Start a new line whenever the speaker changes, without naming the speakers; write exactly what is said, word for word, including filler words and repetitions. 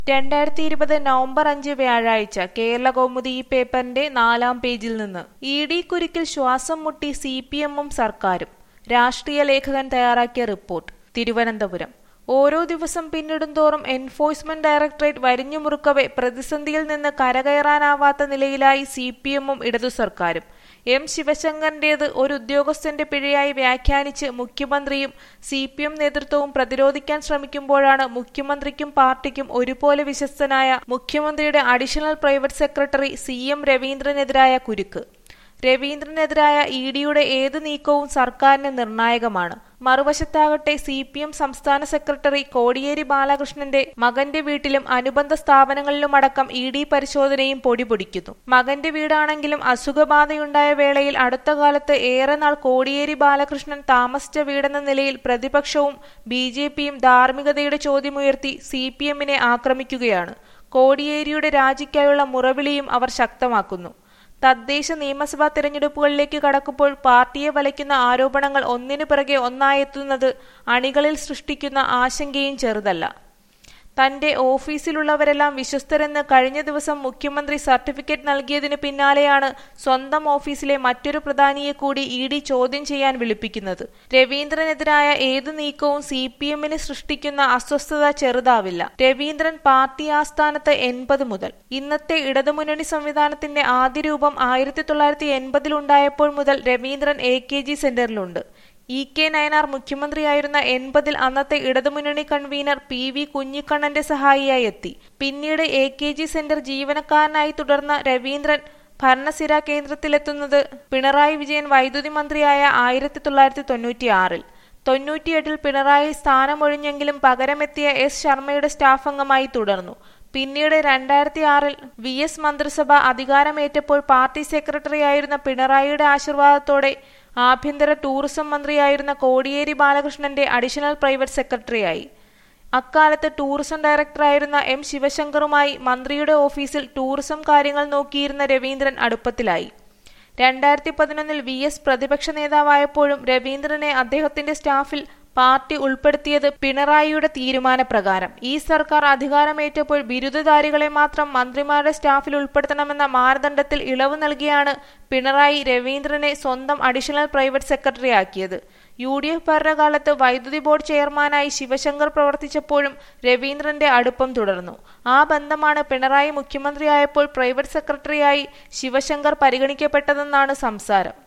രണ്ടായിരത്തി ഇരുപത് നവംബർ അഞ്ച് വ്യാഴാഴ്ച കേരളകൗമുദി ഈ പേപ്പറിന്റെ നാലാം പേജിൽ നിന്ന് ഇ ഡി കുരുക്കിൽ ശ്വാസം മുട്ടി സി പി എമ്മും സർക്കാരും. രാഷ്ട്രീയ ലേഖകൻ തയ്യാറാക്കിയ റിപ്പോർട്ട്. തിരുവനന്തപുരം. ഓരോ ദിവസം പിന്നിടുന്തോറും എൻഫോഴ്സ്മെന്റ് ഡയറക്ടറേറ്റ് വരിഞ്ഞുമുറുക്കവെ പ്രതിസന്ധിയിൽ നിന്ന് കരകയറാനാവാത്ത നിലയിലായി സി പി എമ്മും ഇടതു സർക്കാരും. എം ശിവശങ്കറിന്റേത് ഒരു ഉദ്യോഗസ്ഥന്റെ പിഴയായി വ്യാഖ്യാനിച്ച് മുഖ്യമന്ത്രിയും സി പി എം നേതൃത്വവും പ്രതിരോധിക്കാൻ ശ്രമിക്കുമ്പോഴാണ് മുഖ്യമന്ത്രിക്കും പാർട്ടിക്കും ഒരുപോലെ വിശ്വസ്തനായ മുഖ്യമന്ത്രിയുടെ additional private secretary C M രവീന്ദ്രനെതിരായ കുരുക്ക്. രവീന്ദ്രനെതിരായ ഇ ഡിയുടെ ഏത് നീക്കവും സർക്കാരിന് നിർണായകമാണ്. മറുവശത്താകട്ടെ സി പി എം സംസ്ഥാന സെക്രട്ടറി കോടിയേരി ബാലകൃഷ്ണന്റെ മകന്റെ വീട്ടിലും അനുബന്ധ സ്ഥാപനങ്ങളിലുമടക്കം ഇ ഡി പരിശോധനയും പൊടിപൊടിക്കുന്നു. മകന്റെ വീടാണെങ്കിലും അസുഖബാധയുണ്ടായ വേളയിൽ അടുത്ത കാലത്ത് ഏറെ നാൾ കോടിയേരി ബാലകൃഷ്ണൻ താമസിച്ച വീടെന്ന നിലയിൽ പ്രതിപക്ഷവും ബി ജെ പിയും ധാർമ്മികതയുടെ ചോദ്യമുയർത്തി സി പി എമ്മിനെ ആക്രമിക്കുകയാണ്. കോടിയേരിയുടെ രാജിക്കായുള്ള മുറവിളിയും അവർ ശക്തമാക്കുന്നു. തദ്ദേശ നിയമസഭാ തെരഞ്ഞെടുപ്പുകളിലേക്ക് കടക്കുമ്പോൾ പാർട്ടിയെ വലയ്ക്കുന്ന ആരോപണങ്ങൾ ഒന്നിനു പിറകെ ഒന്നായെത്തുന്നത് അണികളിൽ സൃഷ്ടിക്കുന്ന ആശങ്കയും ചെറുതല്ല. തന്റെ ഓഫീസിലുള്ളവരെല്ലാം വിശ്വസ്തരെന്ന് കഴിഞ്ഞ ദിവസം മുഖ്യമന്ത്രി സർട്ടിഫിക്കറ്റ് നൽകിയതിനു പിന്നാലെയാണ് സ്വന്തം ഓഫീസിലെ മറ്റൊരു പ്രധാനിയെ കൂടി ഇ ഡി ചോദ്യം ചെയ്യാൻ വിളിപ്പിക്കുന്നത്. രവീന്ദ്രനെതിരായ ഏതു നീക്കവും സി പി എമ്മിന് സൃഷ്ടിക്കുന്ന അസ്വസ്ഥത ചെറുതാവില്ല. രവീന്ദ്രൻ പാർട്ടി ആസ്ഥാനത്ത് എൺപത് മുതൽ. ഇന്നത്തെ ഇടതുമുന്നണി സംവിധാനത്തിന്റെ ആദ്യ രൂപം ആയിരത്തി തൊള്ളായിരത്തി എൺപതിലുണ്ടായപ്പോൾ മുതൽ രവീന്ദ്രൻ എ കെ ജി സെന്ററിലുണ്ട്. ഇ കെ നയനാർ മുഖ്യമന്ത്രിയായിരുന്ന എൺപതിൽ അന്നത്തെ ഇടതുമുന്നണി കൺവീനർ പി വി കുഞ്ഞിക്കണ്ണന്റെ സഹായിയായി എത്തി. പിന്നീട് എ കെ ജി സെന്റർ ജീവനക്കാരനായി തുടർന്ന രവീന്ദ്രൻ ഭരണസിരാ കേന്ദ്രത്തിലെത്തുന്നത് പിണറായി വിജയൻ വൈദ്യുതി മന്ത്രിയായ ആയിരത്തി തൊള്ളായിരത്തി തൊണ്ണൂറ്റി ആറിൽ. തൊണ്ണൂറ്റിയെട്ടിൽ പിണറായി സ്ഥാനമൊഴിഞ്ഞെങ്കിലും പകരമെത്തിയ എസ് ശർമ്മയുടെ സ്റ്റാഫ് അംഗമായി തുടർന്നു. പിന്നീട് രണ്ടായിരത്തി ആറിൽ വി എസ് മന്ത്രിസഭ അധികാരമേറ്റപ്പോൾ പാർട്ടി സെക്രട്ടറിയായിരുന്ന പിണറായിയുടെ ആശീർവാദത്തോടെ ആഭ്യന്തര ടൂറിസം മന്ത്രിയായിരുന്ന കോടിയേരി ബാലകൃഷ്ണന്റെ അഡീഷണൽ പ്രൈവറ്റ് സെക്രട്ടറിയായി. അക്കാലത്ത് ടൂറിസം ഡയറക്ടറായിരുന്ന എം ശിവശങ്കറുമായി മന്ത്രിയുടെ ഓഫീസിൽ ടൂറിസം കാര്യങ്ങൾ നോക്കിയിരുന്ന രവീന്ദ്രൻ അടുപ്പത്തിലായി. രണ്ടായിരത്തി പതിനൊന്നിൽ വി എസ് പ്രതിപക്ഷ നേതാവായപ്പോഴും രവീന്ദ്രനെ അദ്ദേഹത്തിന്റെ സ്റ്റാഫിൽ പാർട്ടി ഉൾപ്പെടുത്തിയത് പിണറായിയുടെ തീരുമാനപ്രകാരം. ഈ സർക്കാർ അധികാരമേറ്റപ്പോൾ ബിരുദധാരികളെ മാത്രം മന്ത്രിമാരുടെ സ്റ്റാഫിൽ ഉൾപ്പെടുത്തണമെന്ന മാനദണ്ഡത്തിൽ ഇളവ് നൽകിയാണ് പിണറായി രവീന്ദ്രനെ സ്വന്തം അഡീഷണൽ പ്രൈവറ്റ് സെക്രട്ടറി ആക്കിയത്. യു ഡി എഫ് ഭരണകാലത്ത് വൈദ്യുതി ബോർഡ് ചെയർമാനായി ശിവശങ്കർ പ്രവർത്തിച്ചപ്പോഴും രവീന്ദ്രന്റെ അടുപ്പം തുടർന്നു. ആ ബന്ധമാണ് പിണറായി മുഖ്യമന്ത്രിയായപ്പോൾ പ്രൈവറ്റ് സെക്രട്ടറിയായി ശിവശങ്കർ പരിഗണിക്കപ്പെട്ടതെന്നാണ് സംസാരം.